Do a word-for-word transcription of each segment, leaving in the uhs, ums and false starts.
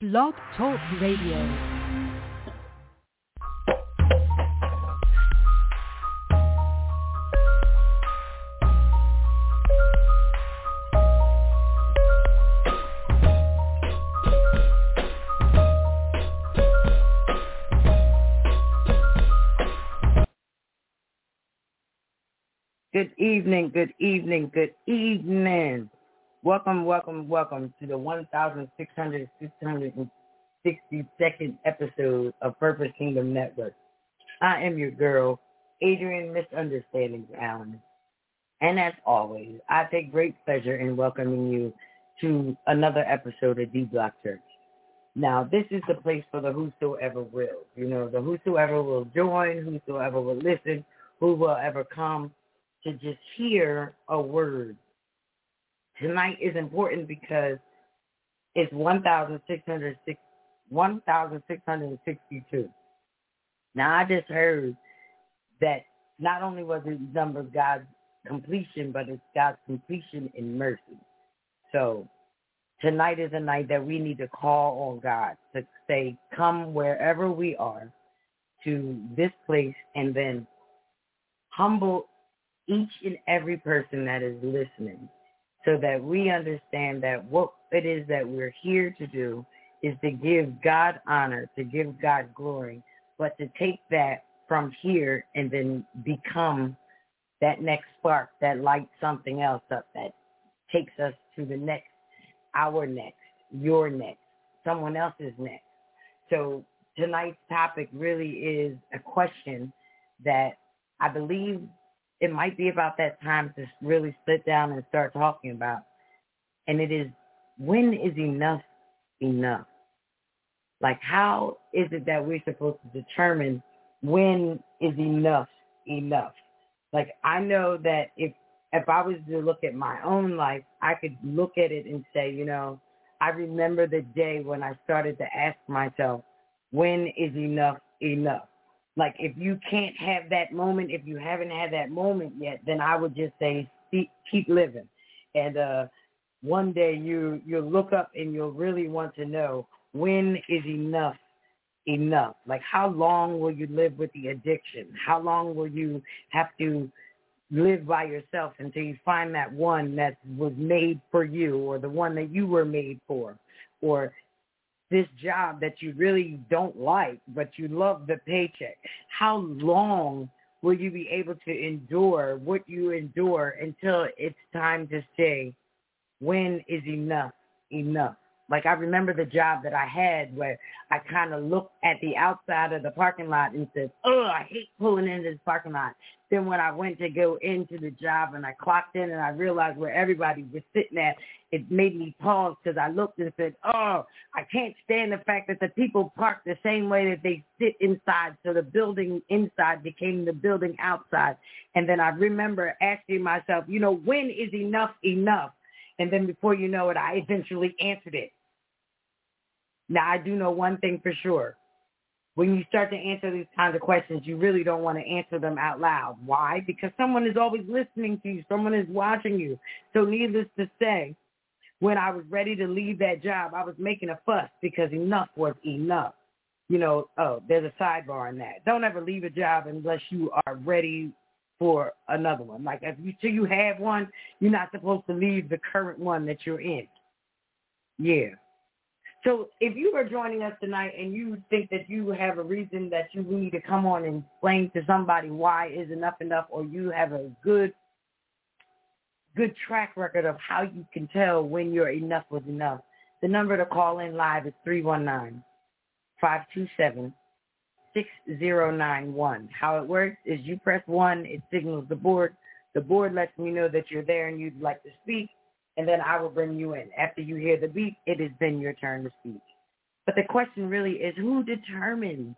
Blog Talk Radio. Good evening, good evening, good evening. Welcome, welcome, welcome to the one thousand six hundred sixty-second episode of Purpose Kingdom Network. I am your girl, Adrian Misunderstandings Allen. And as always, I take great pleasure in welcoming you to another episode of D-Block Church. Now, this is the place for the whosoever will. You know, the whosoever will join, whosoever will listen, who will ever come to just hear a word. Tonight is important because it's one thousand six hundred sixty-two. Now, I just heard that not only was it number of God's completion, but it's God's completion in mercy. So tonight is a night that we need to call on God to say, come wherever we are to this place, and then humble each and every person that is listening, so that we understand that what it is that we're here to do is to give God honor, to give God glory, but to take that from here and then become that next spark that lights something else up, that takes us to the next, our next, your next, someone else's next. So tonight's topic really is a question that I believe it might be about that time to really sit down and start talking about. And it is, when is enough enough? Like, how is it that we're supposed to determine when is enough enough? Like, I know that if if I was to look at my own life, I could look at it and say, you know, I remember the day when I started to ask myself, when is enough enough? Like, if you can't have that moment, if you haven't had that moment yet, then I would just say, keep living. And uh, one day you, you'll look up and you'll really want to know, when is enough enough? Like, how long will you live with the addiction? How long will you have to live by yourself until you find that one that was made for you, or the one that you were made for, or this job that you really don't like, but you love the paycheck? How long will you be able to endure what you endure until it's time to say, when is enough enough? Like, I remember the job that I had where I kind of looked at the outside of the parking lot and said, oh, I hate pulling into this parking lot. Then when I went to go into the job and I clocked in and I realized where everybody was sitting at, it made me pause, because I looked and said, oh, I can't stand the fact that the people park the same way that they sit inside. So the building inside became the building outside. And then I remember asking myself, you know, when is enough enough? And then before you know it, I eventually answered it. Now, I do know one thing for sure. When you start to answer these kinds of questions, you really don't want to answer them out loud. Why? Because someone is always listening to you. Someone is watching you. So needless to say, when I was ready to leave that job, I was making a fuss because enough was enough. You know, oh, there's a sidebar in that. Don't ever leave a job unless you are ready for another one. Like, if you, till you have one, you're not supposed to leave the current one that you're in. Yeah. So if you are joining us tonight and you think that you have a reason that you need to come on and explain to somebody why is enough enough, or you have a good good track record of how you can tell when your enough was enough, the number to call in live is three one nine, five two seven, six zero nine one. How it works is you press one, it signals the board. The board lets me know that you're there and you'd like to speak, and then I will bring you in. After you hear the beep, it is then your turn to speak. But the question really is, who determines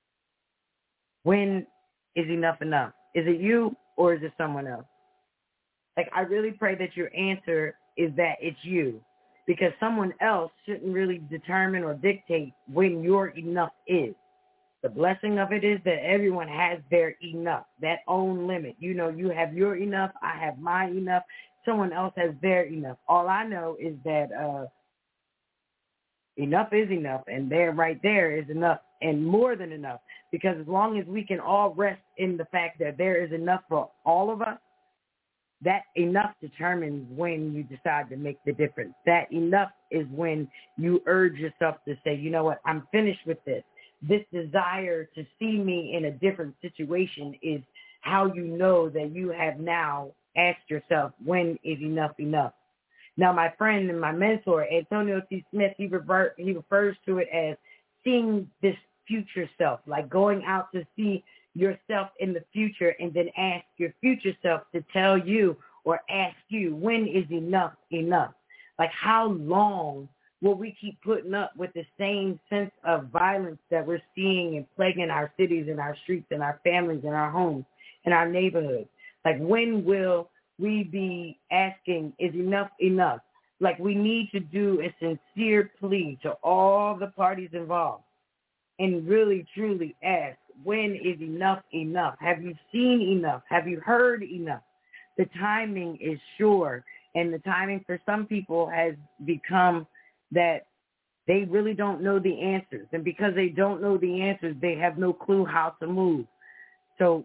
when is enough enough? Is it you, or is it someone else? Like, I really pray that your answer is that it's you, because someone else shouldn't really determine or dictate when your enough is. The blessing of it is that everyone has their enough, that own limit. You know, you have your enough, I have my enough, someone else has their enough. All I know is that uh, enough is enough, and there, right there is enough and more than enough. Because as long as we can all rest in the fact that there is enough for all of us, that enough determines when you decide to make the difference. That enough is when you urge yourself to say, you know what, I'm finished with this. This desire to see me in a different situation is how you know that you have now asked yourself, when is enough enough? Now, my friend and my mentor, Antonio T. Smith, he, revert, he refers to it as seeing this future self, like going out to see yourself in the future and then ask your future self to tell you or ask you, when is enough enough? Like, how long will we keep putting up with the same sense of violence that we're seeing and plaguing our cities and our streets and our families and our homes and our neighborhoods? Like, when will we be asking, is enough enough? Like, we need to do a sincere plea to all the parties involved and really, truly ask, when is enough enough? Have you seen enough? Have you heard enough? The timing is sure, and the timing for some people has become that they really don't know the answers. And because they don't know the answers, they have no clue how to move. So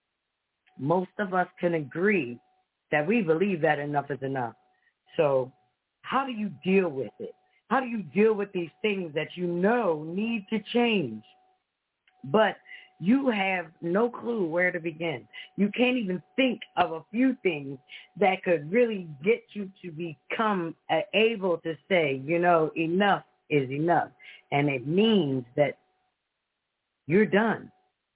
most of us can agree that we believe that enough is enough. So how do you deal with it? How do you deal with these things that you know need to change, but you have no clue where to begin? You can't even think of a few things that could really get you to become uh, able to say, you know, enough is enough. And it means that you're done.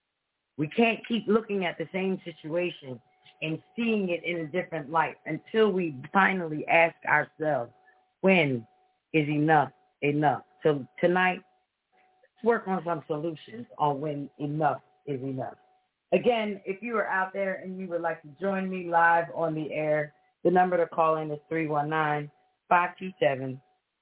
We can't keep looking at the same situation and seeing it in a different light until we finally ask ourselves, when is enough enough? So tonight, let's work on some solutions on when enough is enough. Again, if you are out there and you would like to join me live on the air, the number to call in is three one nine, five two seven,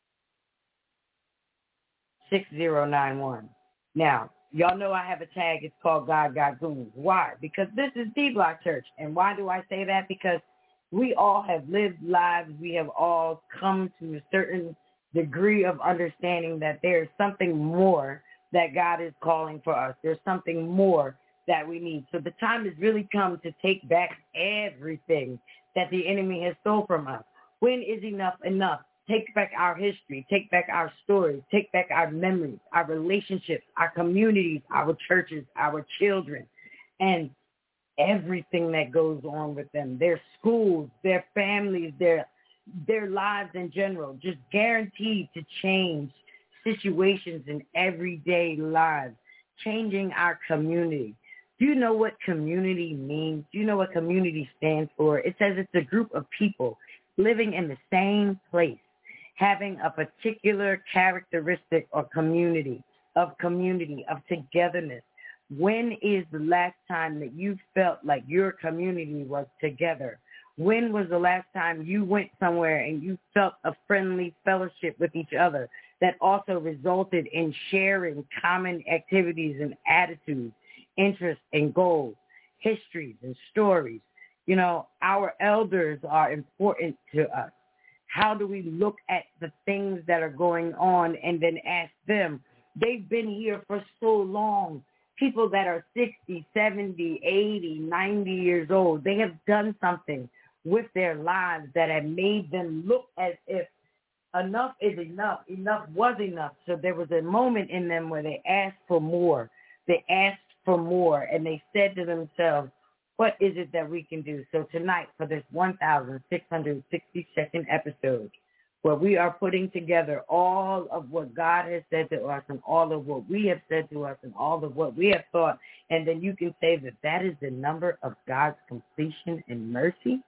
six zero nine one. Now, y'all know I have a tag. It's called God Got Goons. Why? Because this is D-Block Church. And why do I say that? Because we all have lived lives. We have all come to a certain degree of understanding that there's something more that God is calling for us. There's something more that we need. So the time has really come to take back everything that the enemy has stole from us. When is enough enough? Take back our history. Take back our stories. Take back our memories, our relationships, our communities, our churches, our children, and everything that goes on with them, their schools, their families, their their lives in general, just guaranteed to change situations in everyday lives, changing our community. Do you know what community means? Do you know what community stands for? It says it's a group of people living in the same place, having a particular characteristic or community, of community, of togetherness. When is the last time that you felt like your community was together? When was the last time you went somewhere and you felt a friendly fellowship with each other that also resulted in sharing common activities and attitudes, interests and goals, histories and stories? You know, our elders are important to us. How do we look at the things that are going on and then ask them? They've been here for so long. People that are sixty, seventy, eighty, ninety years old, they have done something with their lives that have made them look as if enough is enough. Enough was enough. So there was a moment in them where they asked for more. They asked for more, and they said to themselves, what is it that we can do? So tonight, for this one thousand six hundred sixty-second episode, where we are putting together all of what God has said to us and all of what we have said to us and all of what we have thought, and then you can say that that is the number of God's completion and mercy,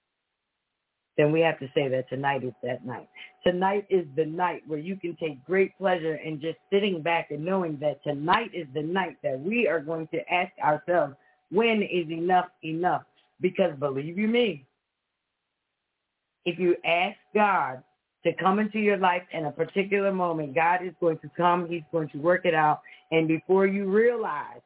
then we have to say that tonight is that night. Tonight is the night where you can take great pleasure in just sitting back and knowing that tonight is the night that we are going to ask ourselves, when is enough enough? Because believe you me, if you ask God to come into your life in a particular moment, God is going to come, he's going to work it out, and before you realize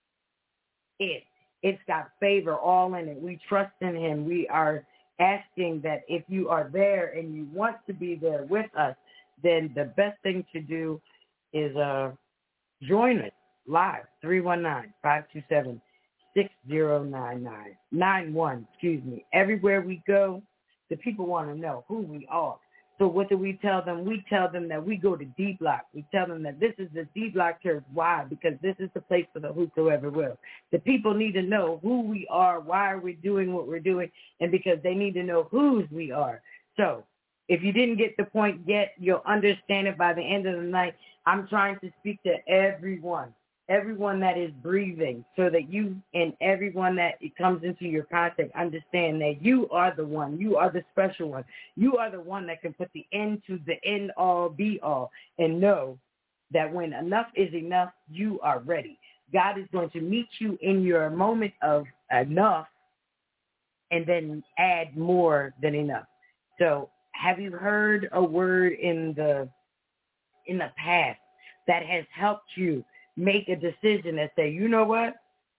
it, it's got favor all in it. We trust in him. We are asking that if you are there and you want to be there with us, then the best thing to do is uh, join us live, three one nine, five two seven, six zero nine nine, nine one, excuse me. Everywhere we go, the people want to know who we are. So what do we tell them? We tell them that we go to D-Block. We tell them that this is the D-Block Church. Why? Because this is the place for the whosoever will. The people need to know who we are, why we're doing what we're doing, and because they need to know whose we are. So if you didn't get the point yet, you'll understand it by the end of the night. I'm trying to speak to everyone. Everyone that is breathing, so that you and everyone that it comes into your contact understand that you are the one, you are the special one, you are the one that can put the end to the end all be all, and know that when enough is enough, you are ready. God is going to meet you in your moment of enough and then add more than enough. So have you heard a word in the in the past that has helped you make a decision and say, you know what?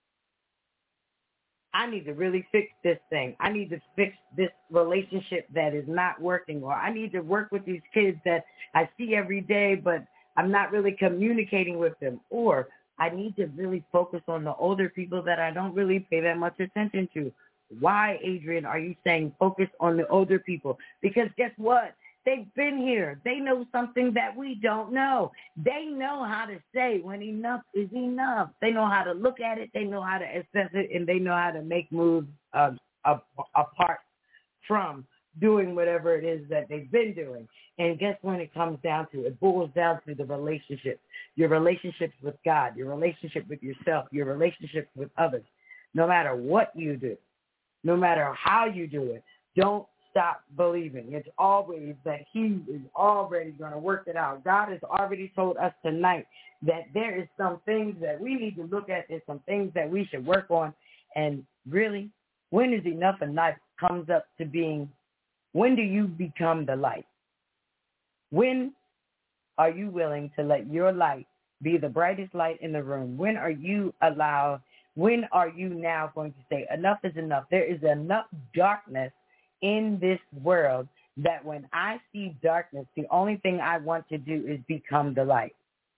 I need to really fix this thing. I need to fix this relationship that is not working, or I need to work with these kids that I see every day, but I'm not really communicating with them, or I need to really focus on the older people that I don't really pay that much attention to. Why, Adrian, are you saying focus on the older people? Because guess what? They've been here. They know something that we don't know. They know how to say when enough is enough. They know how to look at it. They know how to assess it, and they know how to make moves uh, apart from doing whatever it is that they've been doing. And guess when it comes down to? It boils down to the relationships, your relationships with God, your relationship with yourself, your relationships with others. No matter what you do, no matter how you do it, don't stop believing. It's always that he is already going to work it out. God has already told us tonight that there is some things that we need to look at. There's some things that we should work on. And really, when is enough enough comes up to being, when do you become the light? When are you willing to let your light be the brightest light in the room? When are you allowed, when are you now going to say, enough is enough? There is enough darkness in this world that when I see darkness, the only thing I want to do is become the light.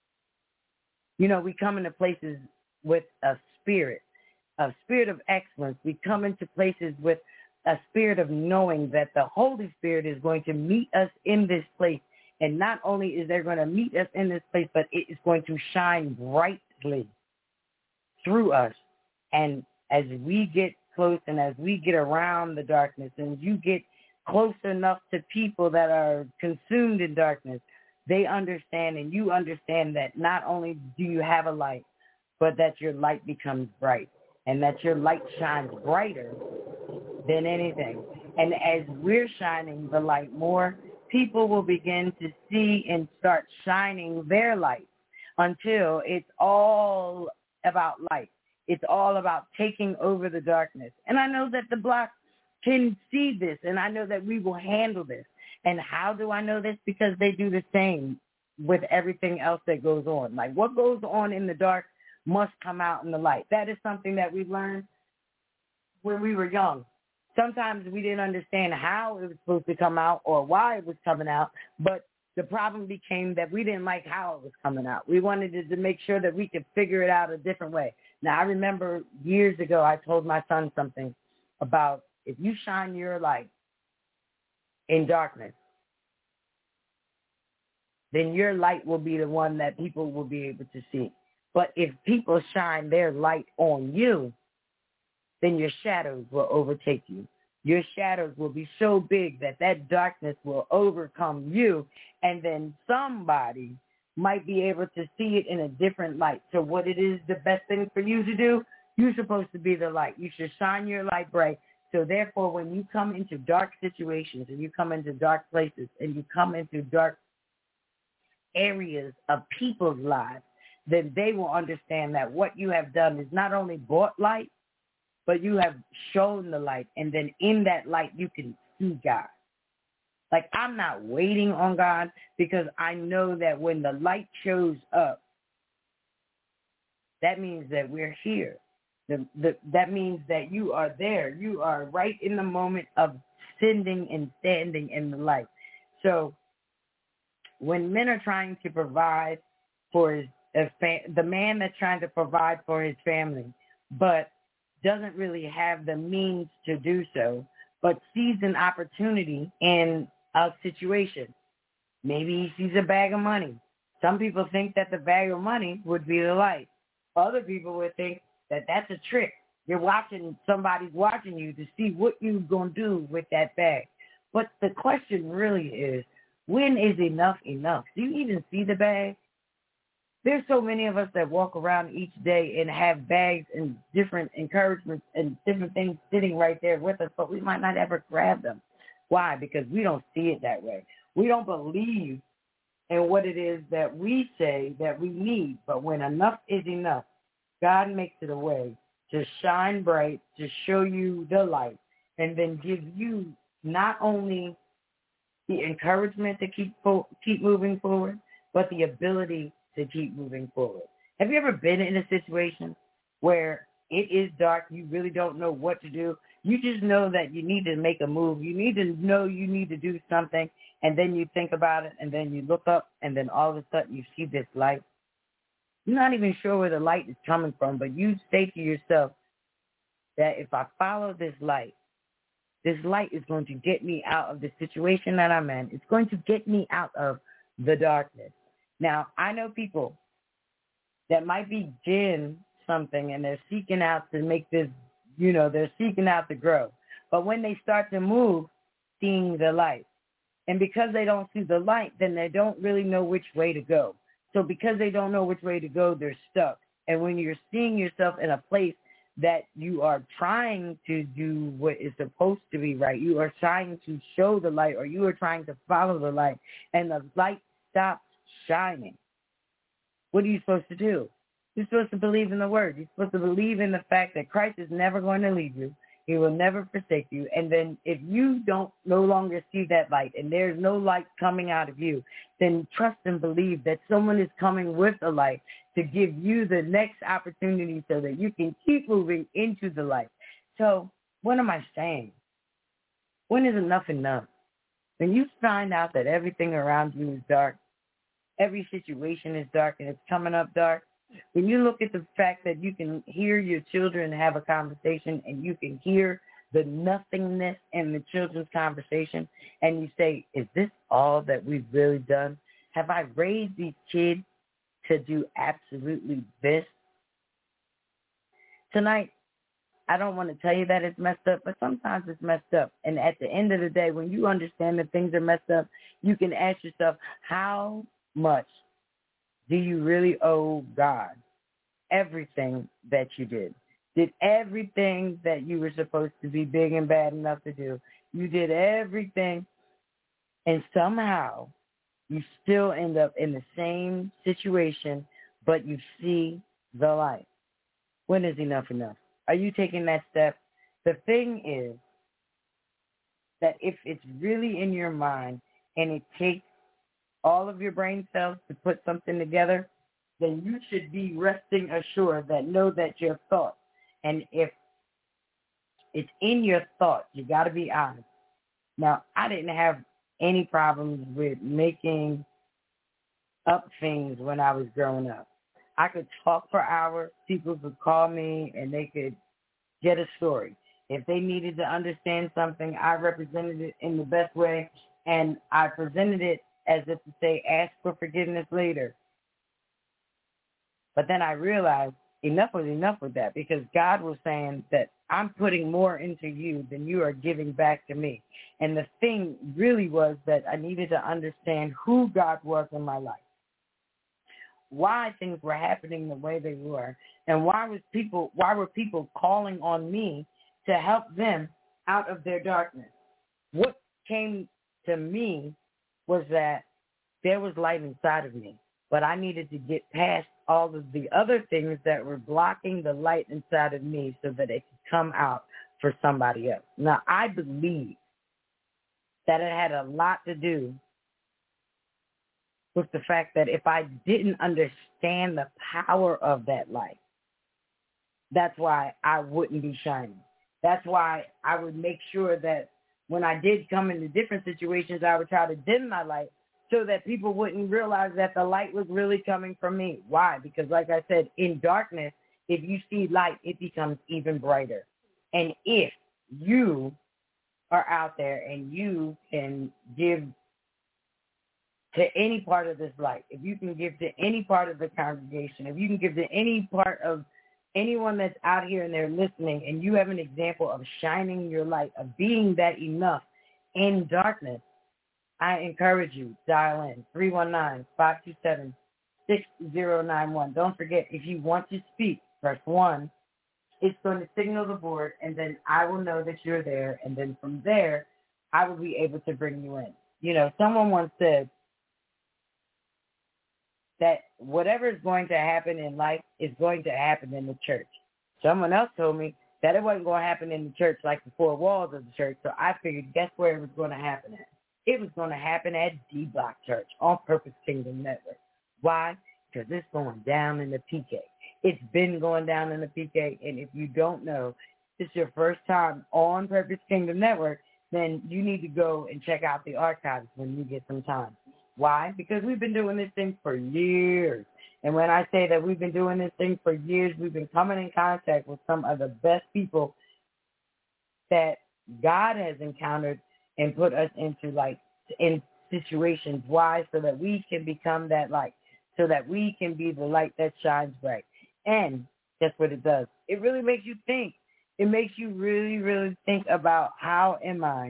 You know, we come into places with a spirit, a spirit of excellence. We come into places with a spirit of knowing that the Holy Spirit is going to meet us in this place. And not only is there going to meet us in this place, but it is going to shine brightly through us. And as we get close and as we get around the darkness and you get close enough to people that are consumed in darkness, they understand and you understand that not only do you have a light, but that your light becomes bright and that your light shines brighter than anything. And as we're shining the light more, people will begin to see and start shining their light until it's all about light. It's all about taking over the darkness. And I know that the block can see this, and I know that we will handle this. And how do I know this? Because they do the same with everything else that goes on. Like what goes on in the dark must come out in the light. That is something that we learned when we were young. Sometimes we didn't understand how it was supposed to come out or why it was coming out, but the problem became that we didn't like how it was coming out. We wanted to make sure that we could figure it out a different way. Now, I remember years ago, I told my son something about if you shine your light in darkness, then your light will be the one that people will be able to see. But if people shine their light on you, then your shadows will overtake you. Your shadows will be so big that that darkness will overcome you, and then somebody might be able to see it in a different light. So what it is the best thing for you to do, you're supposed to be the light. You should shine your light bright. So therefore, when you come into dark situations and you come into dark places and you come into dark areas of people's lives, then they will understand that what you have done is not only brought light, but you have shown the light. And then in that light, you can see God. Like, I'm not waiting on God because I know that when the light shows up, that means that we're here. The, the, that means that you are there. You are right in the moment of sending and standing in the light. So when men are trying to provide for his, a fa- the man that's trying to provide for his family, but doesn't really have the means to do so, but sees an opportunity in a situation. Maybe he sees a bag of money. Some people think that the bag of money would be the light. Other people would think that that's a trick. You're watching, somebody's watching you to see what you're going to do with that bag. But the question really is, when is enough enough? Do you even see the bag? There's so many of us that walk around each day and have bags and different encouragements and different things sitting right there with us, but we might not ever grab them. Why? Because we don't see it that way. We don't believe in what it is that we say that we need. But when enough is enough, God makes it a way to shine bright, to show you the light, and then give you not only the encouragement to keep fo- keep moving forward, but the ability to keep moving forward. Have you ever been in a situation where it is dark, you really don't know what to do? You just know that you need to make a move. You need to know you need to do something, and then you think about it, and then you look up, and then all of a sudden you see this light. You're not even sure where the light is coming from, but you say to yourself that if I follow this light, this light is going to get me out of the situation that I'm in. It's going to get me out of the darkness. Now, I know people that might be in something and they're seeking out to make this, you know, they're seeking out to grow. But when they start to move, seeing the light. And because they don't see the light, then they don't really know which way to go. So because they don't know which way to go, they're stuck. And when you're seeing yourself in a place that you are trying to do what is supposed to be right, you are trying to show the light, or you are trying to follow the light, and the light stops shining, what are you supposed to do? You're supposed to believe in the word. You're supposed to believe in the fact that Christ is never going to leave you. He will never forsake you. And then if you don't no longer see that light and there's no light coming out of you, then trust and believe that someone is coming with the light to give you the next opportunity so that you can keep moving into the light. So what am I saying? When is enough enough? When you find out that everything around you is dark, every situation is dark and it's coming up dark, when you look at the fact that you can hear your children have a conversation and you can hear the nothingness in the children's conversation, and you say, is this all that we've really done? Have I raised these kids to do absolutely this? Tonight, I don't want to tell you that it's messed up, but sometimes it's messed up. And at the end of the day, when you understand that things are messed up, you can ask yourself, how much do you really owe God everything that you did? Did everything that you were supposed to be big and bad enough to do. You did everything, and somehow you still end up in the same situation, but you see the light. When is enough enough? Are you taking that step? The thing is that if it's really in your mind and it takes all of your brain cells to put something together, then you should be resting assured that know that your thoughts, and if it's in your thoughts, you got to be honest. Now, I didn't have any problems with making up things when I was growing up. I could talk for hours. People could call me and they could get a story. If they needed to understand something, I represented it in the best way, and I presented it as if to say, ask for forgiveness later. But then I realized enough was enough with that, because God was saying that I'm putting more into you than you are giving back to me. And the thing really was that I needed to understand who God was in my life, why things were happening the way they were, and why was people why were people calling on me to help them out of their darkness. What came to me was that there was light inside of me, but I needed to get past all of the other things that were blocking the light inside of me so that it could come out for somebody else. Now, I believe that it had a lot to do with the fact that if I didn't understand the power of that light, that's why I wouldn't be shining. That's why I would make sure that when I did come into different situations, I would try to dim my light so that people wouldn't realize that the light was really coming from me. Why? Because like I said, in darkness, if you see light, it becomes even brighter. And if you are out there and you can give to any part of this light, if you can give to any part of the congregation, if you can give to any part of anyone that's out here and they're listening, and you have an example of shining your light, of being that enough in darkness, I encourage you, dial in three one nine, five two seven, six zero nine one. Don't forget, if you want to speak, press one. It's going to signal the board, and then I will know that you're there, and then from there, I will be able to bring you in. You know, someone once said that whatever is going to happen in life is going to happen in the church. Someone else told me that it wasn't going to happen in the church like the four walls of the church, so I figured guess where it was going to happen at? It was going to happen at D-Block Church on Purpose Kingdom Network. Why? Because it's going down in the P K. It's been going down in the P K, and if you don't know, it's your first time on Purpose Kingdom Network, then you need to go and check out the archives when you get some time. Why? Because we've been doing this thing for years. And when I say that we've been doing this thing for years, we've been coming in contact with some of the best people that God has encountered and put us into, like, in situations. Why? So that we can become that light, so that we can be the light that shines bright. And guess what it does? It really makes you think. It makes you really, really think about, how am I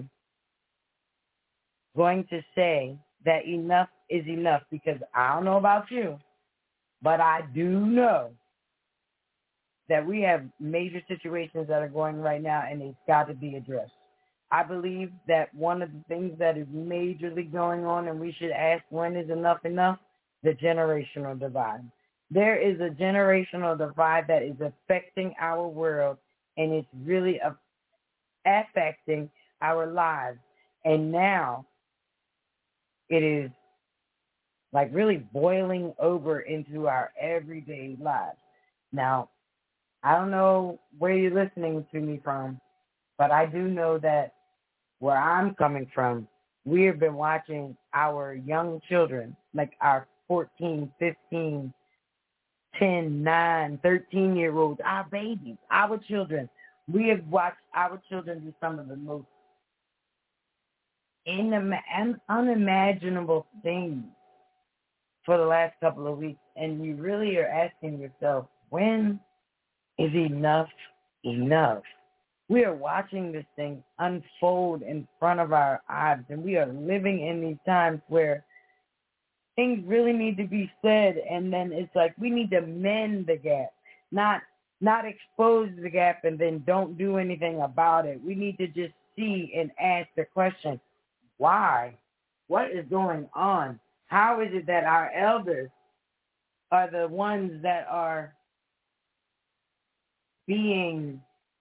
going to say that enough is enough? Because I don't know about you, but I do know that we have major situations that are going right now, and it's got to be addressed. I believe that one of the things that is majorly going on, and we should ask, when is enough enough? The generational divide. There is a generational divide that is affecting our world, and it's really affecting our lives. And now it is like really boiling over into our everyday lives. Now, I don't know where you're listening to me from, but I do know that where I'm coming from, we have been watching our young children, like our fourteen, fifteen, ten, nine, thirteen-year-olds, our babies, our children. We have watched our children do some of the most inima- unimaginable things for the last couple of weeks. And you really are asking yourself, when is enough enough? We are watching this thing unfold in front of our eyes, and we are living in these times where things really need to be said, and then it's like we need to mend the gap, not not expose the gap and then don't do anything about it. We need to just see and ask the question, why? What is going on? How is it that our elders are the ones that are being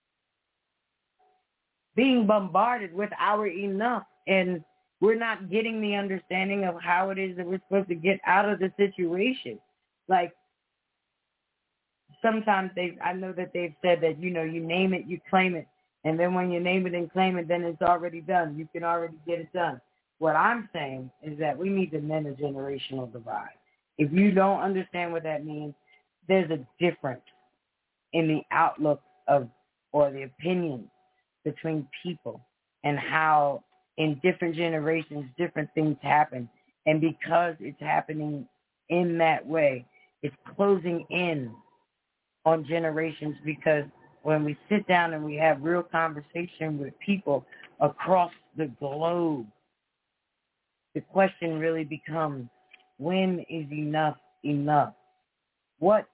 being bombarded with our enough, and we're not getting the understanding of how it is that we're supposed to get out of the situation? Like, sometimes they, I know that they've said that, you know, you name it, you claim it, and then when you name it and claim it, then it's already done. You can already get it done. What I'm saying is that we need to mend a generational divide. If you don't understand what that means, there's a difference in the outlook of, or the opinions between people, and how in different generations, different things happen. And because it's happening in that way, it's closing in on generations, because when we sit down and we have real conversation with people across the globe, the question really becomes, when is enough enough? What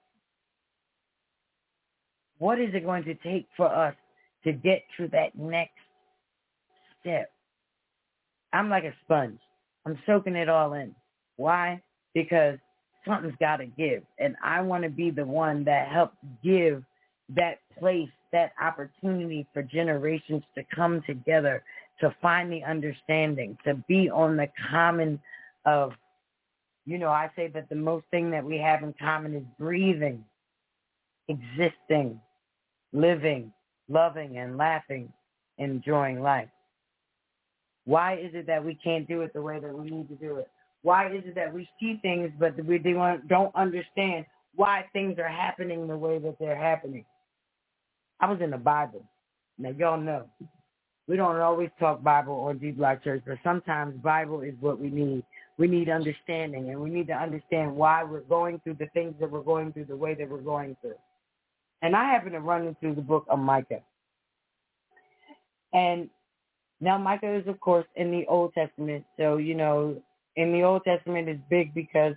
what is it going to take for us to get to that next step? I'm like a sponge. I'm soaking it all in. Why? Because something's got to give. And I want to be the one that helps give that place, that opportunity for generations to come together, to find the understanding, to be on the common of, you know, I say that the most thing that we have in common is breathing, existing, living, loving, and laughing, enjoying life. Why is it that we can't do it the way that we need to do it? Why is it that we see things, but we don't understand why things are happening the way that they're happening? I was in the Bible. Now, y'all know, we don't always talk Bible or G Block Church, but sometimes Bible is what we need. We need understanding, and we need to understand why we're going through the things that we're going through the way that we're going through. And I happen to run into the book of Micah. And now Micah is, of course, in the Old Testament. So, you know, in the Old Testament is big because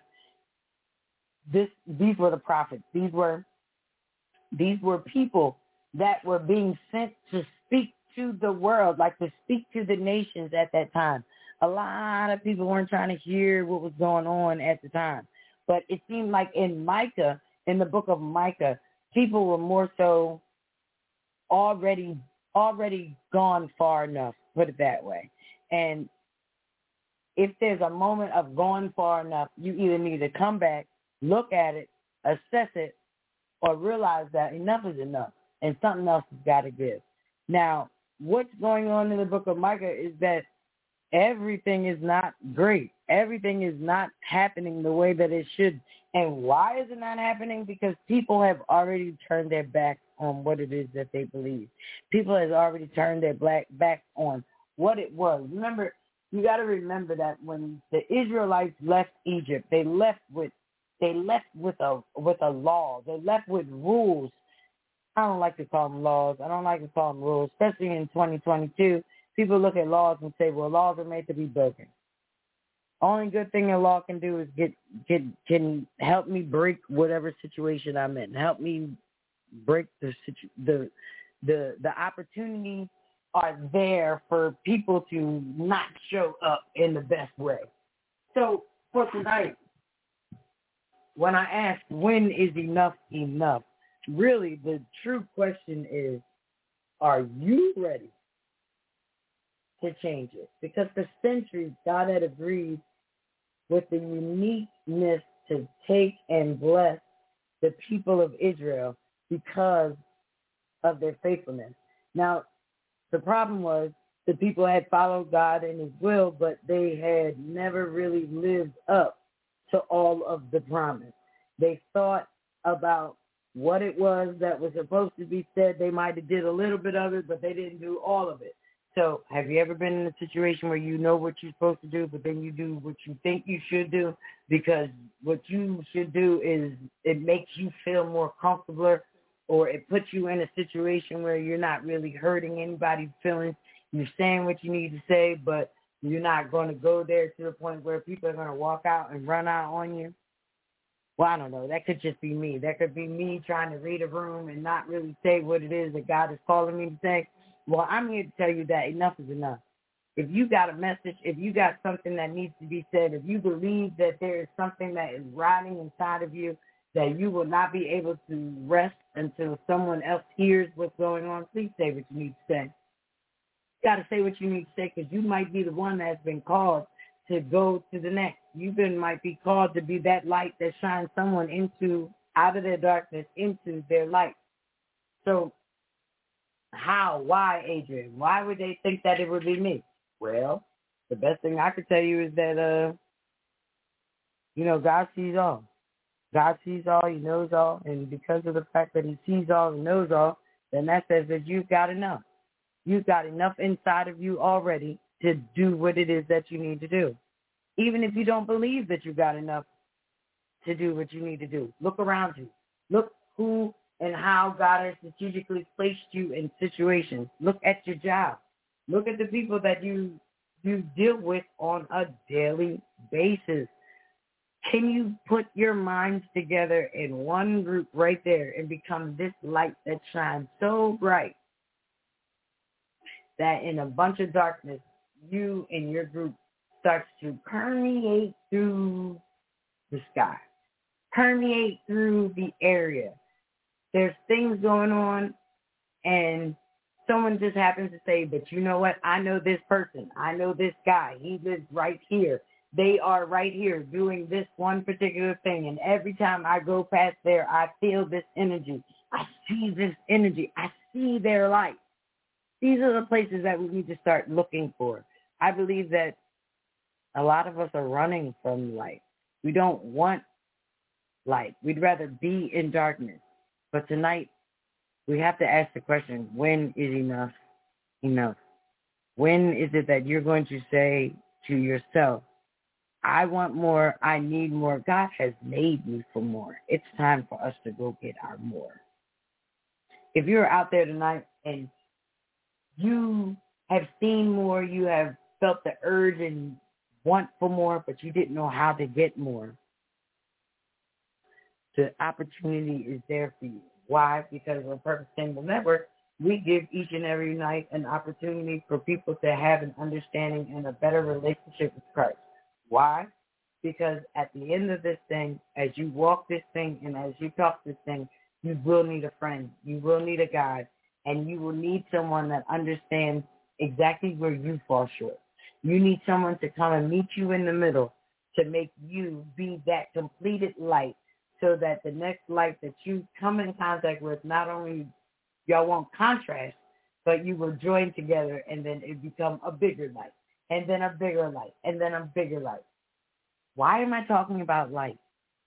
this these were the prophets. These were these were people that were being sent to speak to the world, like to speak to the nations at that time. A lot of people weren't trying to hear what was going on at the time. But it seemed like in Micah, in the book of Micah, people were more so already already gone far enough, put it that way. And if there's a moment of going far enough, you either need to come back, look at it, assess it, or realize that enough is enough and something else has got to give. Now, what's going on in the book of Micah is that everything is not great. Everything is not happening the way that it should. And why is it not happening? Because people have already turned their back on what it is that they believe. People have already turned their black back on what it was. Remember, you got to remember that when the Israelites left Egypt, they left with they left with a with a law. They left with rules. I don't like to call them laws. I don't like to call them rules, especially in twenty twenty-two. People look at laws and say, well, laws are made to be broken. Only good thing a law can do is get, get can help me break whatever situation I'm in. Help me break the situ- the the the opportunities are there for people to not show up in the best way. So for tonight, when I ask when is enough enough, really the true question is, are you ready to change it? Because for centuries, God had agreed with the uniqueness to take and bless the people of Israel because of their faithfulness. Now, the problem was the people had followed God and his will, but they had never really lived up to all of the promise. They thought about what it was that was supposed to be said. They might have did a little bit of it, but they didn't do all of it. So have you ever been in a situation where you know what you're supposed to do, but then you do what you think you should do because what you should do is it makes you feel more comfortable, or it puts you in a situation where you're not really hurting anybody's feelings. You're saying what you need to say, but you're not going to go there to the point where people are going to walk out and run out on you. Well, I don't know. That could just be me. That could be me trying to read a room and not really say what it is that God is calling me to say. Well, I'm here to tell you that enough is enough. If you got a message, if you got something that needs to be said, if you believe that there is something that is riding inside of you, that you will not be able to rest until someone else hears what's going on, please say what you need to say. You got to say what you need to say because you might be the one that's been called to go to the next. You been might be called to be that light that shines someone into out of their darkness into their light. So how? Why, Adrian? Why would they think that it would be me? Well, the best thing I could tell you is that, uh, you know, God sees all. God sees all. He knows all. And because of the fact that he sees all and knows all, then that says that you've got enough. You've got enough inside of you already to do what it is that you need to do. Even if you don't believe that you've got enough to do what you need to do. Look around you. Look who and how God has strategically placed you in situations. Look at your job. Look at the people that you you deal with on a daily basis. Can you put your minds together in one group right there and become this light that shines so bright that in a bunch of darkness, you and your group starts to permeate through the sky, permeate through the area. There's things going on, and someone just happens to say, but you know what? I know this person. I know this guy. He lives right here. They are right here doing this one particular thing. And every time I go past there, I feel this energy. I see this energy. I see their light. These are the places that we need to start looking for. I believe that A lot of us are running from light. We don't want light. We'd rather be in darkness. But tonight, we have to ask the question, when is enough enough? When is it that you're going to say to yourself, I want more, I need more. God has made me for more. It's time for us to go get our more. If you're out there tonight and you have seen more, you have felt the urge and want for more, but you didn't know how to get more, the opportunity is there for you. Why? Because on Purpose Single Network, we give each and every night an opportunity for people to have an understanding and a better relationship with Christ. Why? Because at the end of this thing, as you walk this thing and as you talk this thing, you will need a friend. You will need a guide. And you will need someone that understands exactly where you fall short. You need someone to come and meet you in the middle to make you be that completed light so that the next light that you come in contact with, not only y'all won't contrast, but you will join together and then it become a bigger light, and then a bigger light, and then a bigger light. Why am I talking about light?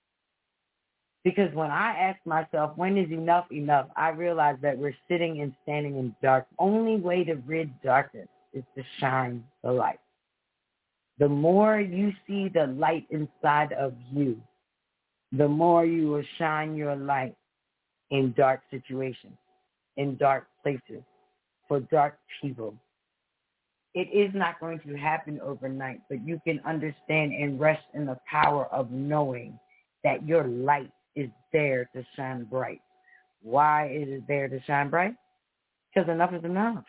Because when I ask myself, when is enough enough, I realize that we're sitting and standing in dark. Only way to rid darkness is to shine the light. The more you see the light inside of you, the more you will shine your light in dark situations, in dark places, for dark people. It is not going to happen overnight, but you can understand and rest in the power of knowing that your light is there to shine bright. Why is it there to shine bright? Because enough is enough.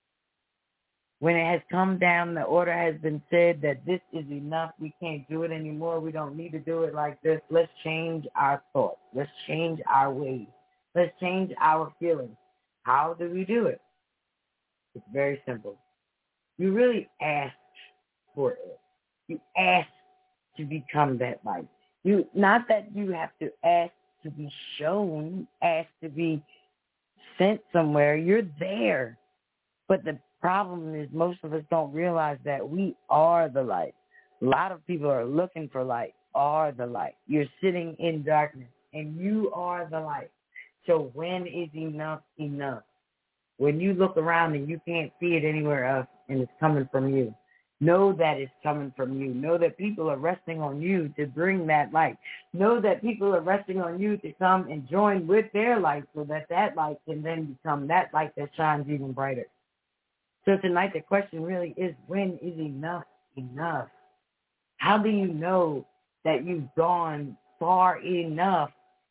When it has come down, the order has been said that this is enough. We can't do it anymore. We don't need to do it like this. Let's change our thoughts. Let's change our ways. Let's change our feelings. How do we do it? It's very simple. You really ask for it. You ask to become that light. You not that you have to ask to be shown, ask to be sent somewhere. You're there. But the problem is most of us don't realize that we are the light. A lot of people are looking for light, are the light. You're sitting in darkness, and you are the light. So when is enough enough? When you look around and you can't see it anywhere else and it's coming from you, know that it's coming from you. Know that people are resting on you to bring that light. Know that people are resting on you to come and join with their light so that that light can then become that light that shines even brighter. So tonight the question really is, when is enough enough? How do you know that you've gone far enough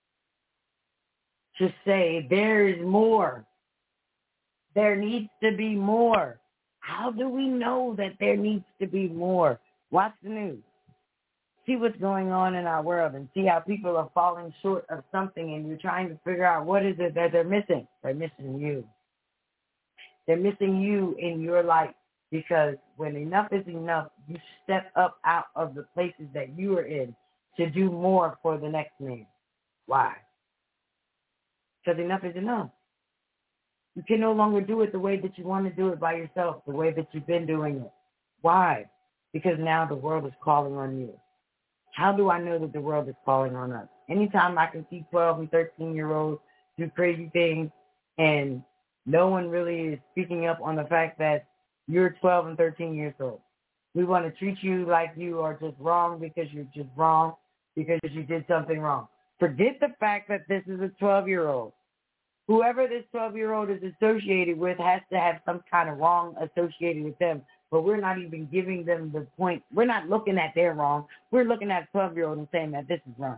to say there is more? There needs to be more. How do we know that there needs to be more? Watch the news. See what's going on in our world and see how people are falling short of something, and you're trying to figure out what is it that they're missing. They're missing you. They're missing you in your life, because when enough is enough, you step up out of the places that you are in to do more for the next man. Why? Because enough is enough. You can no longer do it the way that you want to do it by yourself, the way that you've been doing it. Why? Because now the world is calling on you. How do I know that the world is calling on us? Anytime I can see twelve and thirteen-year-olds do crazy things and no one really is speaking up on the fact that you're twelve and thirteen years old. We want to treat you like you are just wrong because you're just wrong because you did something wrong. Forget the fact that this is a twelve-year-old. Whoever this twelve-year-old is associated with has to have some kind of wrong associated with them. But we're not even giving them the point. We're not looking at their wrong. We're looking at a twelve-year-old and saying that this is wrong.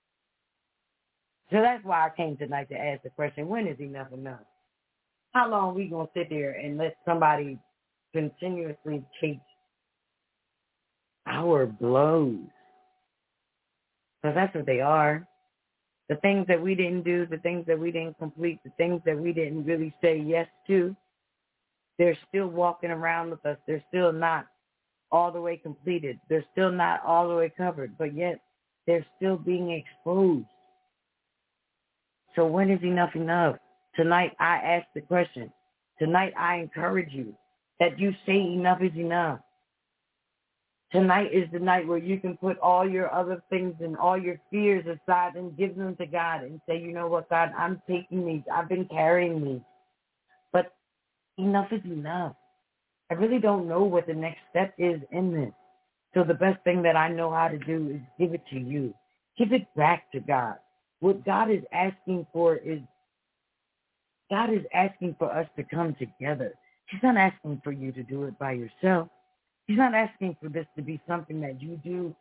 So that's why I came tonight to ask the question, when is enough enough? How long are we going to sit there and let somebody continuously take our blows? Because that's what they are. The things that we didn't do, the things that we didn't complete, the things that we didn't really say yes to, they're still walking around with us. They're still not all the way completed. They're still not all the way covered, but yet they're still being exposed. So when is enough enough? Tonight I ask the question. Tonight I encourage you that you say enough is enough. Tonight is the night where you can put all your other things and all your fears aside and give them to God and say, you know what, God, I'm taking these. I've been carrying these. But enough is enough. I really don't know what the next step is in this. So the best thing that I know how to do is give it to you. Give it back to God. What God is asking for is, God is asking for us to come together. He's not asking for you to do it by yourself. He's not asking for this to be something that you do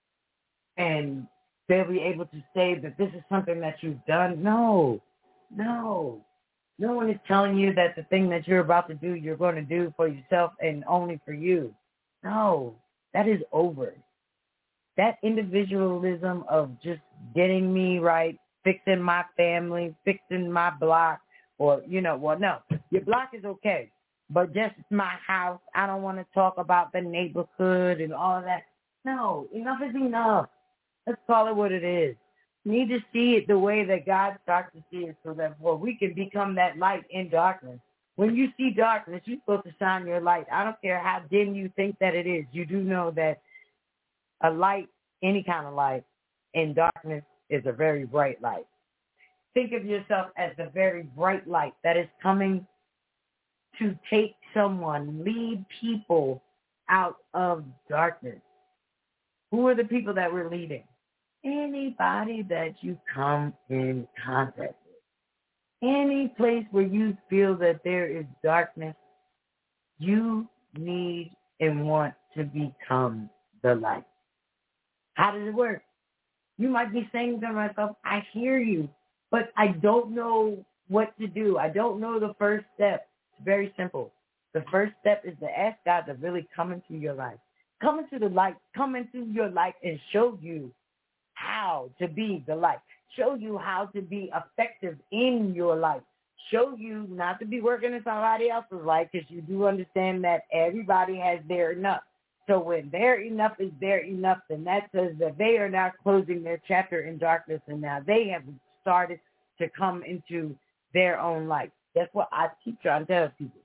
and they'll be able to say that this is something that you've done. No, no. No one is telling you that the thing that you're about to do, you're going to do for yourself and only for you. No, that is over. That individualism of just getting me right, fixing my family, fixing my block, or, you know, well, no, your block is okay, but just my house, I don't want to talk about the neighborhood and all of that. No, enough is enough. Let's call it what it is. We need to see it the way that God starts to see it so that well, we can become that light in darkness. When you see darkness, you're supposed to shine your light. I don't care how dim you think that it is. You do know that a light, any kind of light, in darkness is a very bright light. Think of yourself as the very bright light that is coming to take someone, lead people out of darkness. Who are the people that we're leading? Anybody that you come in contact with. Any place where you feel that there is darkness, you need and want to become the light. How does it work? You might be saying to myself, I hear you, but I don't know what to do. I don't know the first step. It's very simple. The first step is to ask God to really come into your life. Come into the light. Come into your life and show you how to be the light. Show you how to be effective in your life. Show you not to be working in somebody else's life, because you do understand that everybody has their enough. So when their enough is their enough, then that says that they are now closing their chapter in darkness, and now they have started to come into their own light. That's what I keep trying to tell people.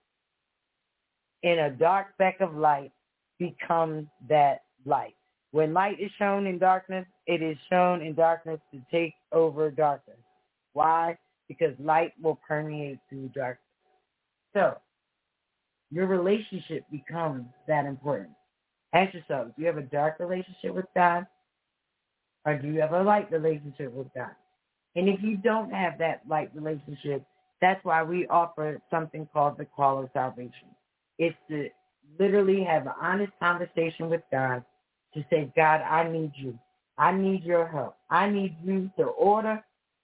In a dark speck of light becomes that light. When light is shown in darkness, it is shown in darkness to take over darkness. Why? Because light will permeate through darkness. So, your relationship becomes that important. Ask yourself, do you have a dark relationship with God? Or do you have a light relationship with God? And if you don't have that light relationship, that's why we offer something called the call of salvation. It's to literally have an honest conversation with God to say, God, I need you. I need your help. I need you to order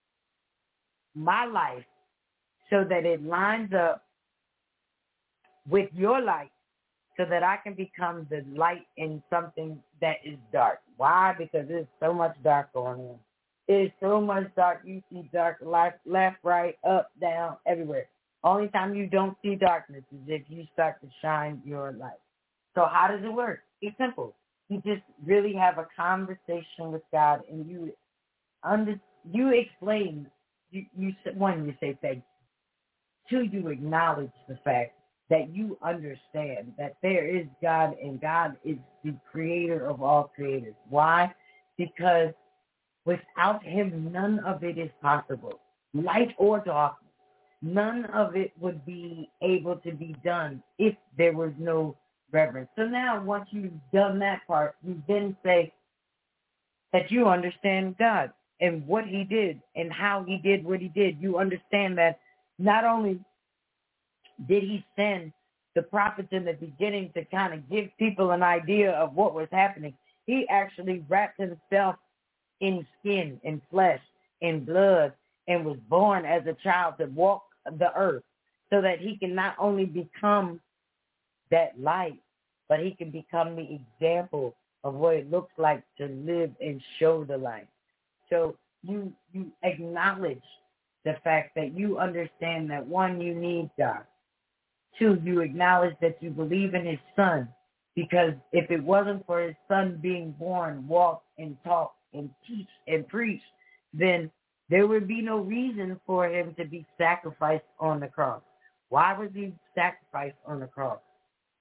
my life so that it lines up with your light so that I can become the light in something that is dark. Why? Because there's so much dark going on. There's so much dark. You see dark left, left, right, up, down, everywhere. Only time you don't see darkness is if you start to shine your light. So how does it work? It's simple. You just really have a conversation with God, and you under you explain. You, you one, you say thank you. Two, you acknowledge the fact that you understand that there is God, and God is the creator of all creators. Why? Because without him, none of it is possible, light or darkness. None of it would be able to be done if there was no reverence. So now once you've done that part, you then say that you understand God and what he did and how he did what he did. You understand that not only did he send the prophets in the beginning to kind of give people an idea of what was happening, he actually wrapped himself in skin and flesh and blood and was born as a child to walk the earth so that he can not only become that light, but he can become the example of what it looks like to live and show the light. So you you acknowledge the fact that you understand that, one, you need God. Two, you acknowledge that you believe in his son, because if it wasn't for his son being born, walk and talk and teach and preach, then there would be no reason for him to be sacrificed on the cross. Why was he sacrificed on the cross?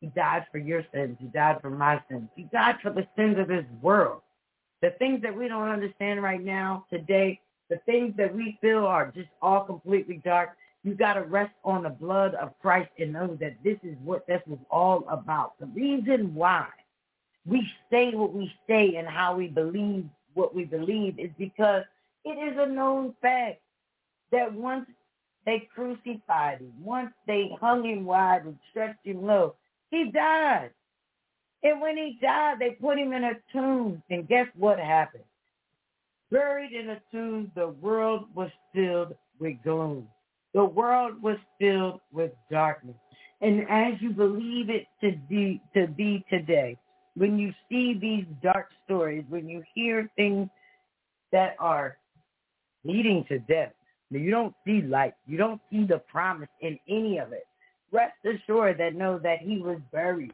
He died for your sins. He died for my sins. He died for the sins of this world. The things that we don't understand right now, today, the things that we feel are just all completely dark, you got to rest on the blood of Christ and know that this is what this was all about. The reason why we say what we say and how we believe what we believe is because it is a known fact that once they crucified him, once they hung him wide and stretched him low, he died. And when he died, they put him in a tomb. And guess what happened? Buried in a tomb, the world was filled with gloom. The world was filled with darkness. And as you believe it to be, to be today, when you see these dark stories, when you hear things that are leading to death, you don't see light. You don't see the promise in any of it. Rest assured that know that he was buried.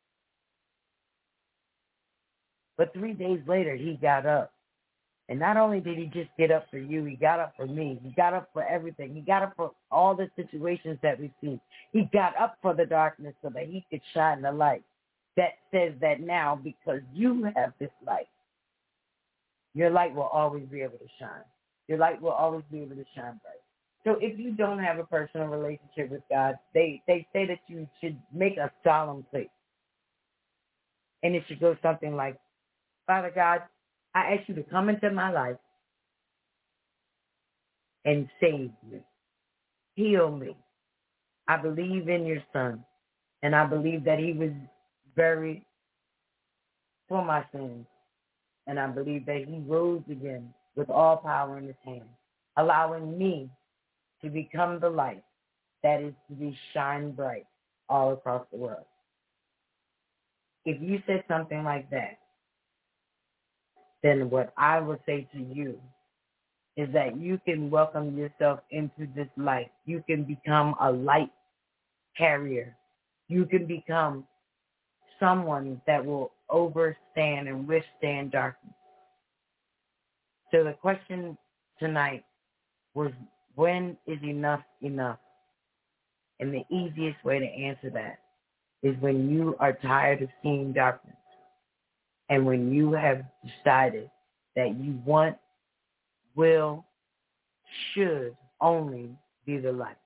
But three days later, he got up. And not only did he just get up for you, he got up for me. He got up for everything. He got up for all the situations that we see. He got up for the darkness so that he could shine the light. That says that now, because you have this light, your light will always be able to shine. Your light will always be able to shine bright. So if you don't have a personal relationship with God, they, they say that you should make a solemn plea. And it should go something like, Father God, I ask you to come into my life and save me. Heal me. I believe in your son. And I believe that he was buried for my sins. And I believe that he rose again with all power in his hand, allowing me to become the light that is to be shine bright all across the world. If you said something like that, then what I would say to you is that you can welcome yourself into this light. You can become a light carrier. You can become someone that will overstand and withstand darkness. So the question tonight was, when is enough enough? And the easiest way to answer that is when you are tired of seeing darkness. And when you have decided that you want, will, should only be the light.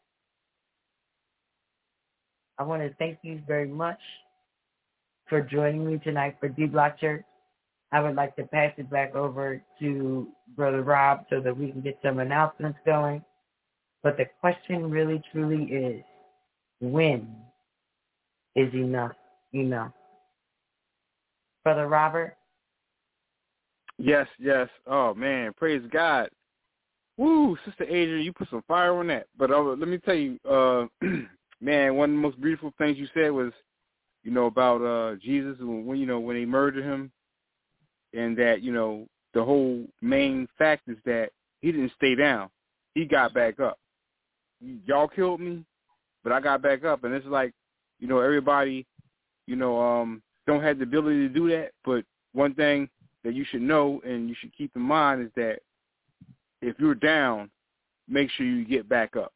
I want to thank you very much for joining me tonight for D-Block Church. I would like to pass it back over to Brother Rob so that we can get some announcements going. But the question really, truly is, when is enough enough? Brother Robert? Yes, yes. Oh, man, praise God. Woo, Sister Adrian, you put some fire on that. But uh, let me tell you, uh, man, one of the most beautiful things you said was, you know, about uh, Jesus, when, you know, when they murdered him, and that, you know, the whole main fact is that he didn't stay down. He got back up. Y'all killed me, but I got back up. And it's like, you know, everybody, you know, um, don't have the ability to do that. But one thing that you should know and you should keep in mind is that if you're down, make sure you get back up.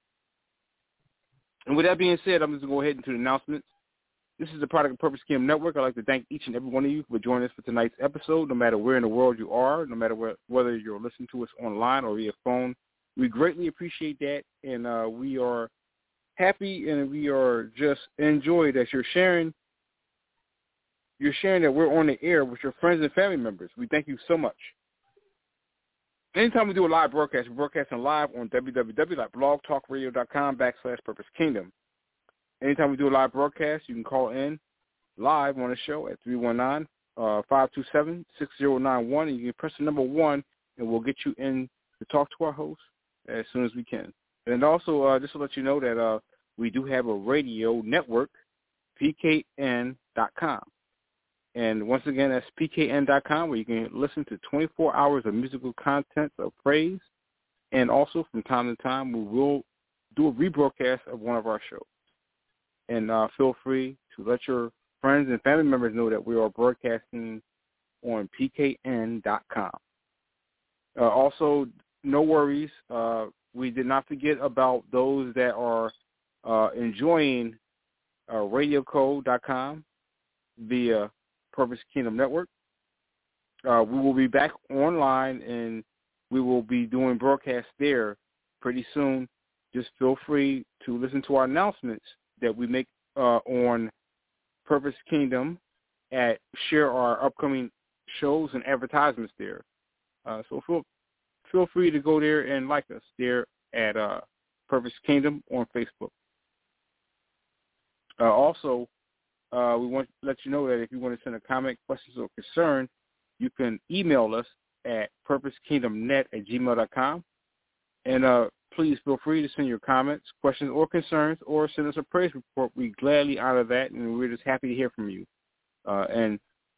And with that being said, I'm just going to go ahead into the announcements. This is the Product of Purpose Kingdom Network. I'd like to thank each and every one of you for joining us for tonight's episode, no matter where in the world you are, no matter where, whether you're listening to us online or via phone. We greatly appreciate that, and uh, we are happy and we are just enjoyed that you're sharing You're sharing that we're on the air with your friends and family members. We thank you so much. Anytime we do a live broadcast, we're broadcasting live on www.blogtalkradio.com backslash Purpose Kingdom. Anytime we do a live broadcast, you can call in live on the show at three one nine, five two seven, six zero nine one, and you can press the number one, and we'll get you in to talk to our host as soon as we can. And also, uh, just to let you know that uh, we do have a radio network, P K N dot com. And once again, that's P K N dot com, where you can listen to twenty-four hours of musical content of praise. And also, from time to time, we will do a rebroadcast of one of our shows. And uh, feel free to let your friends and family members know that we are broadcasting on P K N dot com. Uh, also, no worries. Uh, we did not forget about those that are uh, enjoying uh, radio code dot com via Purpose Kingdom Network. Uh, we will be back online, and we will be doing broadcasts there pretty soon. Just feel free to listen to our announcements that we make uh, on Purpose Kingdom, at share our upcoming shows and advertisements there. Uh, so feel feel free to go there and like us there at uh, Purpose Kingdom on Facebook. Uh, also, uh, we want to let you know that if you want to send a comment, questions, or concern, you can email us at purposekingdomnet at gmail dot com. And uh, please feel free to send your comments, questions, or concerns, or send us a praise report. We gladly honor that, and we're just happy to hear from you. Uh, and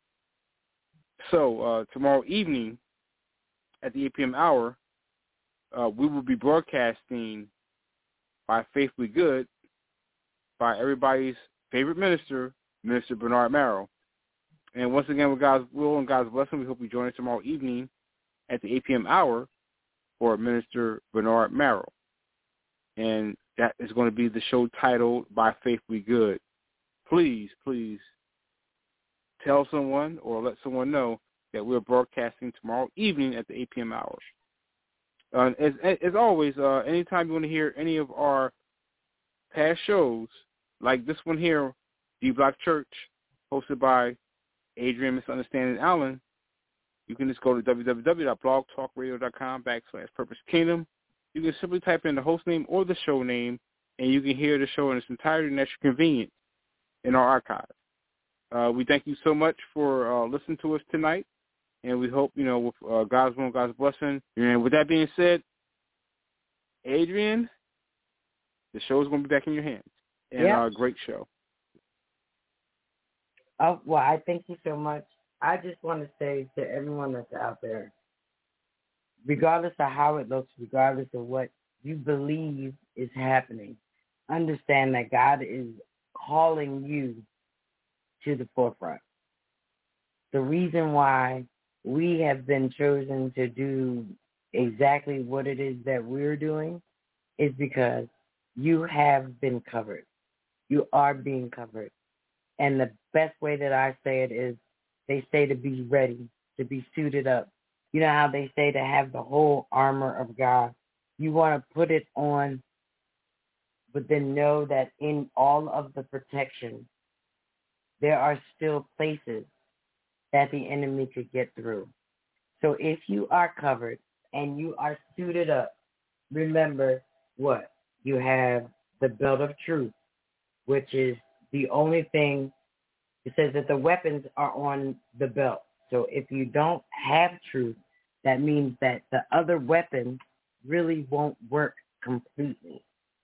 so uh, tomorrow evening at the eight p.m. hour, uh, we will be broadcasting by Faithfully Good by everybody's favorite minister, Minister Bernard Marrow. And once again, with God's will and God's blessing, we hope you join us tomorrow evening at the eight p.m. hour for Minister Bernard Marrow. And that is going to be the show titled By Faithfully Good. Please, please tell someone or let someone know that we're broadcasting tomorrow evening at the eight p.m. hour. Uh, as, as always, uh, anytime you want to hear any of our past shows, like this one here, D-Block Church, hosted by Adrian Misunderstanding Allen, you can just go to w w w dot blog talk radio dot com backslash Purpose Kingdom. You can simply type in the host name or the show name, and you can hear the show in its entirety and at your convenience in our archive. Uh, we thank you so much for uh, listening to us tonight, and we hope, you know, with uh, God's will and God's blessing. And with that being said, Adrian, the show is going to be back in your hands. And a yep. uh, great show. Oh, well, I thank you so much. I just want to say to everyone that's out there, regardless of how it looks, regardless of what you believe is happening, understand that God is calling you to the forefront. The reason why we have been chosen to do exactly what it is that we're doing is because you have been covered. You are being covered. And the best way that I say it is they say to be ready, to be suited up. You know how they say to have the whole armor of God. You want to put it on, but then know that in all of the protection, there are still places that the enemy could get through. So if you are covered and you are suited up, remember what? You have the belt of truth, which is the only thing. It says that the weapons are on the belt. So if you don't have truth, that means that the other weapons really won't work completely.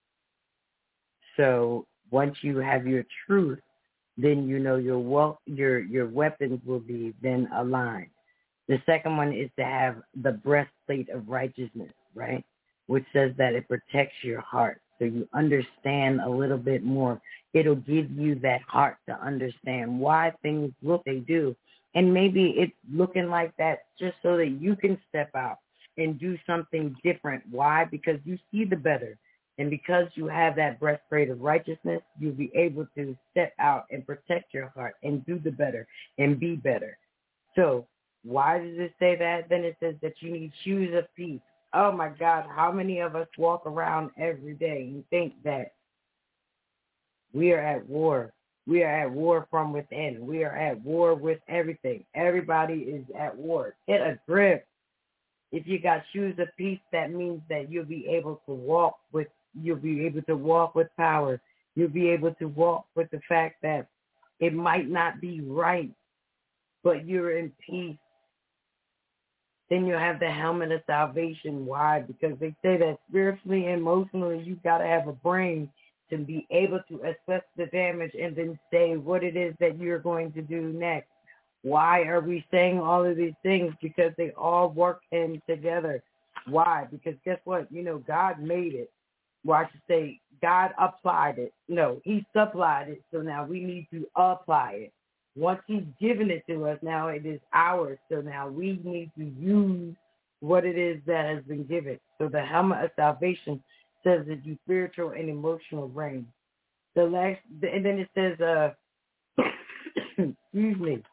So once you have your truth, then you know your wel- your your weapons will be then aligned. The second one is to have the breastplate of righteousness, right? Which says that it protects your heart. So you understand a little bit more. It'll give you that heart to understand why things look they do. And maybe it's looking like that just so that you can step out and do something different. Why? Because you see the better. And because you have that breastplate of righteousness, you'll be able to step out and protect your heart and do the better and be better. So why does it say that? Then it says that you need shoes of peace. Oh, my God, how many of us walk around every day and think that we are at war? We are at war from within. We are at war with everything. Everybody is at war. Get a grip. If you got shoes of peace, that means that you'll be able to walk with, you'll be able to walk with power. You'll be able to walk with the fact that it might not be right, but you're in peace. Then you'll have the helmet of salvation. Why? Because they say that spiritually and emotionally, you got to have a brain to be able to assess the damage and then say what it is that you're going to do next. Why are we saying all of these things? Because they all work in together. Why? Because guess what? You know, God made it. Well, I should say God applied it. No, he supplied it. So now we need to apply it. Once he's given it to us, now it is ours. So now we need to use what it is that has been given. So the helmet of salvation says that you spiritual and emotional brain. the last, and then it says, uh, excuse me,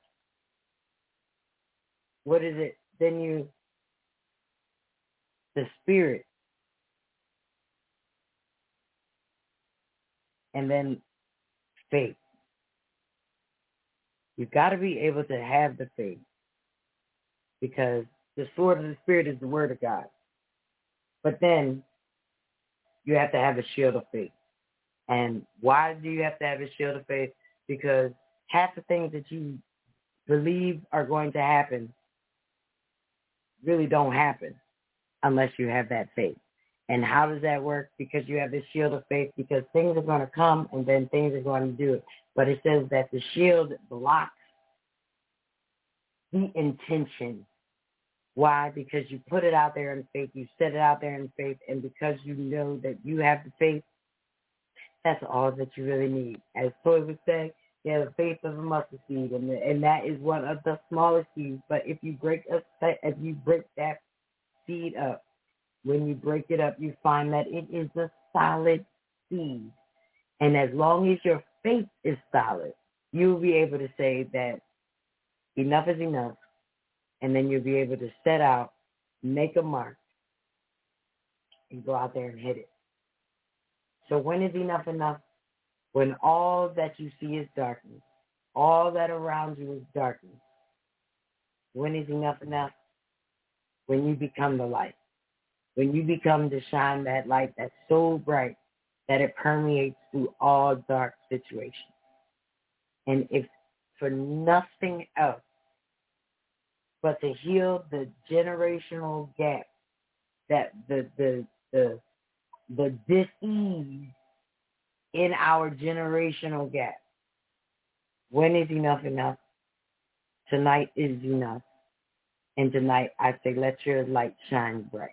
what is it? Then you, the spirit, and then faith. You've got to be able to have the faith, because the sword of the Spirit is the word of God. But then you have to have a shield of faith. And why do you have to have a shield of faith? Because half the things that you believe are going to happen really don't happen unless you have that faith. And how does that work? Because you have this shield of faith, because things are going to come and then things are going to do it. But it says that the shield blocks the intention. Why? Because you put it out there in faith, you set it out there in faith, and because you know that you have the faith, that's all that you really need. As Toy would say, you have the faith of a mustard seed, and, and that is one of the smallest seeds. But if you break a, if you break that seed up, when you break it up, you find that it is a solid seed. And as long as your faith is solid, you'll be able to say that enough is enough. And then you'll be able to set out, make a mark, and go out there and hit it. So when is enough enough? When all that you see is darkness, all that around you is darkness. When is enough enough? When you become the light. When you become to shine that light that's so bright that it permeates through all dark situations. And if for nothing else but to heal the generational gap, that the the the the dis-ease in our generational gap. When is enough enough? Tonight is enough. And tonight I say, let your light shine bright.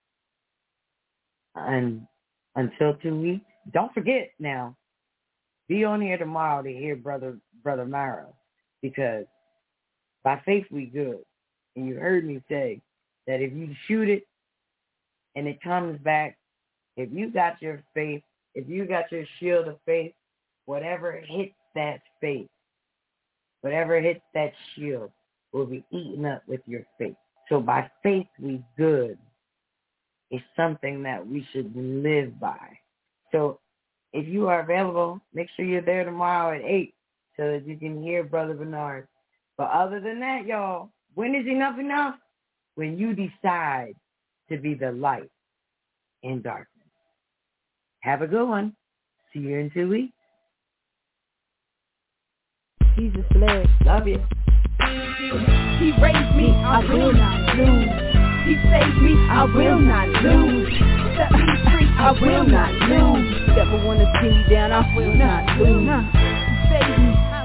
And until two weeks, don't forget now, be on here tomorrow to hear Brother Brother Myro, because by faith we good. And you heard me say that if you shoot it and it comes back, if you got your faith, if you got your shield of faith, whatever hits that faith, whatever hits that shield will be eaten up with your faith. So by faith we good is something that we should live by. So if you are available, make sure you're there tomorrow at eight so that you can hear Brother Bernard. But other than that, y'all, when is enough enough? When you decide to be the light in darkness. Have a good one. See you in two weeks. Jesus bless. Love you. He raised me, I will not lose. He saved me, I will not lose. Set me free, I will not lose. Devil wanna see me down, I will not lose. He saved me.